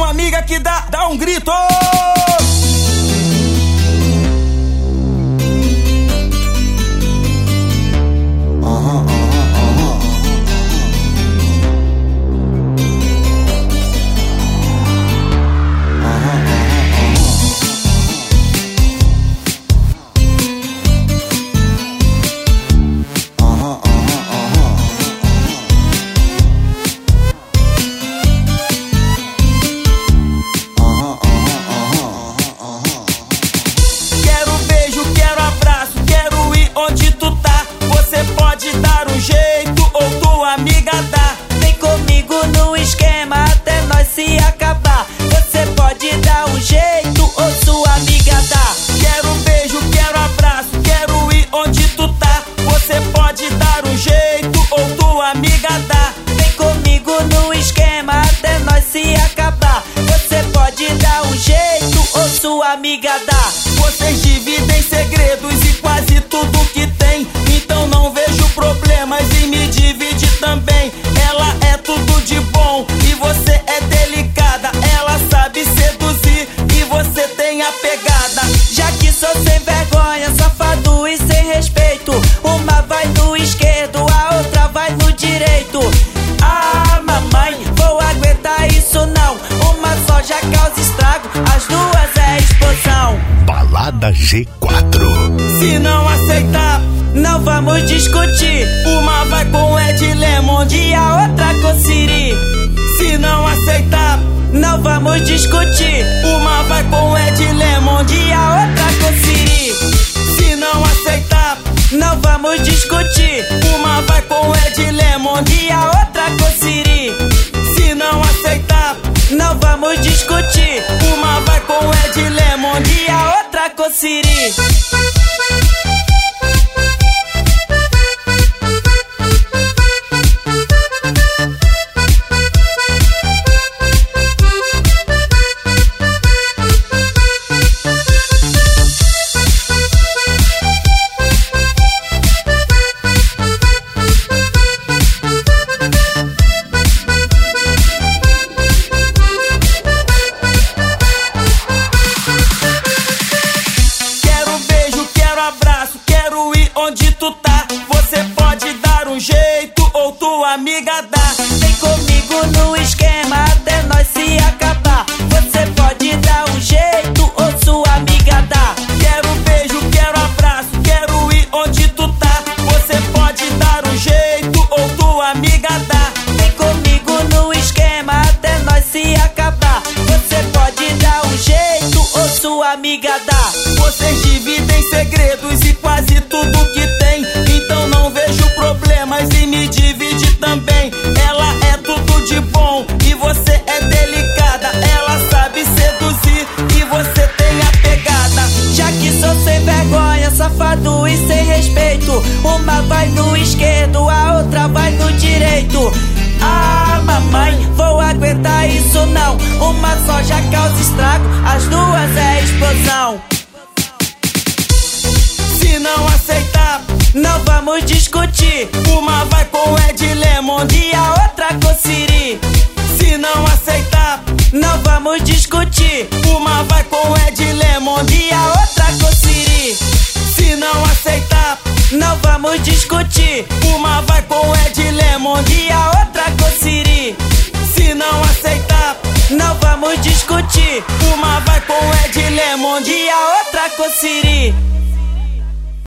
tua amiga que dá um grito. Amiga dá. Vocês dividem segredos e quase tudo que tem, então não vejo problemas em me dividir também. Ela é tudo de bom e você é delicada, ela sabe seduzir e você tem a pegada. Já que sou sem vergonha, safado e sem respeito, uma vai no esquerdo, a outra vai no direito. Ah, mamãe, vou aguentar isso não, uma só já causa estrago, as duas é explosão. Balada G4. Se não aceitar, não vamos discutir, uma vai com Ed Lemond e a outra com Siri. Se não aceitar, não vamos discutir, uma vai com Ed Lemond e a outra com Siri. Se não aceitar, não vamos discutir, uma vai com Ed Lemond e a outra com Siri. Se não aceitar, não vamos discutir, uma vai com Ed Lemond e a outra com Siri. Amiga dá, vem comigo no esquema até nós se acabar. Você pode dar um jeito ou sua amiga dá. Quero beijo, quero abraço, quero ir onde tu tá. Você pode dar um jeito ou tua amiga dá. Vem comigo no esquema até nós se acabar. Você pode dar um jeito ou sua amiga dá. Vocês dividem segredos e quase tudo que tem, então não vejo problemas em me dividir também. Ela é tudo de bom e você é delicada, ela sabe seduzir e você tem a pegada. Já que sou sem vergonha, safado e sem respeito, uma vai no esquerdo, a outra vai no direito. Ah, mamãe, vou aguentar isso não, uma só já causa estrago, as duas é explosão. Se não aceitar, não vamos discutir, uma vai com Ed Lemond e a outra com Siri. Se não aceitar, não vamos discutir, uma vai com Ed Lemond e a outra com Siri. Se não aceitar, não vamos discutir, uma vai com Ed Lemond e a outra com Siri. Se não aceitar, não vamos discutir, uma vai com Ed Lemond e a outra com Siri.